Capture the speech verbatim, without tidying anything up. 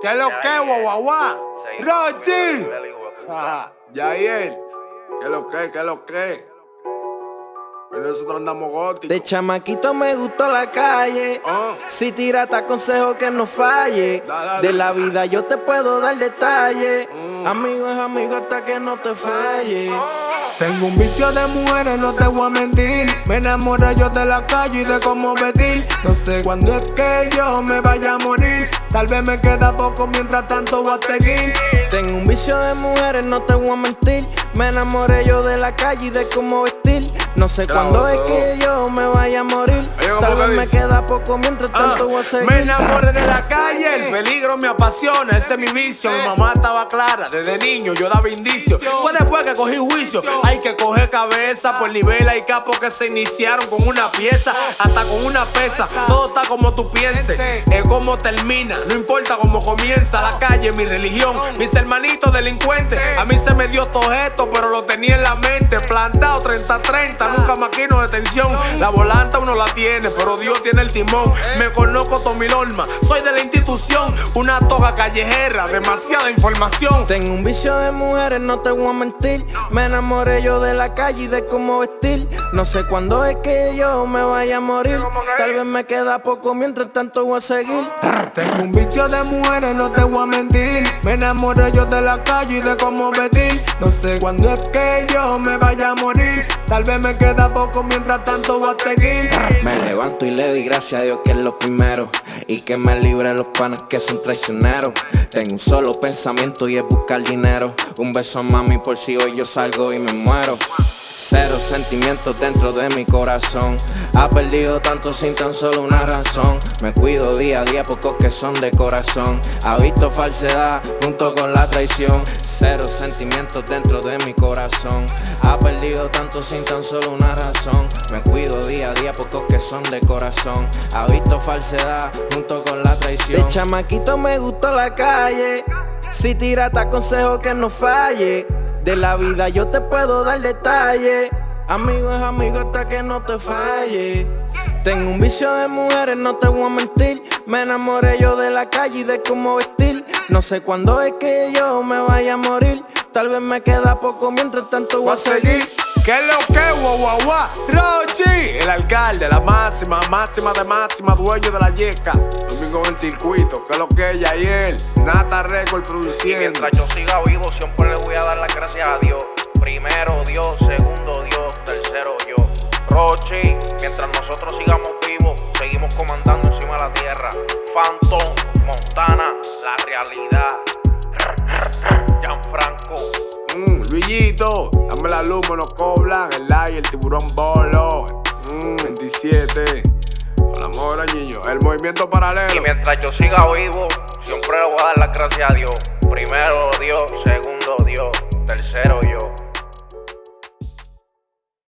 ¿Qué es lo que, guaguaguá? ¡Rochi! Yael, ¿qué es lo que, qué es lo que? Pero nosotros andamos góticos. De chamaquito me gustó la calle. Oh. Si tiras te aconsejo que no falle. Dale, dale. De la vida yo te puedo dar detalle. Mm. Amigo es amigo hasta que no te falle. Tengo un vicio de mujeres, no te voy a mentir. Me enamoré yo de la calle y de cómo vestir. No sé cuándo es que yo me vaya a morir. Tal vez me queda poco, mientras tanto voy a seguir. Tengo un vicio de mujeres, no te voy a mentir. Me enamoré yo de la calle y de cómo vestir. No sé cuándo es que yo me vaya a morir. Tal vez me queda poco, mientras tanto voy a seguir. Me enamoré de la calle, el peligro me apasiona, ese es mi vicio. Mi mamá estaba clara, desde niño yo daba indicios. Fue después que cogí juicio. Hay que coger cabeza por nivel, hay capos que se iniciaron con una pieza, hasta con una pesa. Todo está como tú pienses, es como termina, no importa cómo comienza. La calle, mi religión, mis hermanitos delincuentes. A mí se me dio todo esto, pero lo tenía en la mente. Plantado treinta treinta, nunca maquino detención. La volanta uno la tiene, pero Dios tiene el timón. Me conozco toda mi norma, soy de la institución. Una toga callejera, demasiada información. Tengo un vicio de mujeres, no te voy a mentir. Me enamoré yo de la calle y de cómo vestir. No sé cuándo es que yo me vaya a morir. Tal vez me queda poco, mientras tanto voy a seguir. Tengo un vicio de mujeres, no te voy a mentir. Me enamoré yo de la calle y de cómo vestir. No sé cuándo es que yo me vaya a morir. Tal vez me queda poco, mientras tanto voy a seguir. Me levanto y le doy gracias a Dios que es lo primero, y que me libre los panes que son traicioneros. Tengo un solo pensamiento y es buscar dinero. Un beso a mami por si hoy yo salgo y me muero. Cero sentimientos dentro de mi corazón. Ha perdido tanto sin tan solo una razón. Me cuido día a día, pocos que son de corazón. Ha visto falsedad junto con la traición. Cero sentimientos dentro de mi corazón. Ha perdido tanto sin tan solo una razón. Me cuido día a día, pocos que son de corazón. Ha visto falsedad junto con la traición. De chamaquito me gustó la calle. Si tiras te aconsejo que no falle. De la vida yo te puedo dar detalle. Amigo es amigo hasta que no te falle. Tengo un vicio de mujeres, no te voy a mentir. Me enamoré yo de la calle y de cómo vestir. No sé cuándo es que yo me vaya a morir. Tal vez me queda poco, mientras tanto voy a seguir. ¿Qué es lo que, guaguaguá? Rochi, el alcalde, la máxima, máxima de máxima, dueño de la yeca. Domingo en el circuito, ¿qué es lo que, Yael? Nata Record produciendo. Mientras yo siga vivo, siempre le voy a dar las gracias a Dios. Primero Dios, segundo Dios, tercero yo. Rochi, mientras nosotros sigamos vivos, seguimos comandando encima de la tierra. Phantom, Montana, la realidad. Gianfranco. Mm, Luisito, dame la luz, me lo cobran. El like, el tiburón bolo. Mm, veintisiete. Con amor, niño. El movimiento paralelo. Y mientras yo siga vivo, siempre le voy a dar las gracias a Dios. Primero Dios, segundo Dios.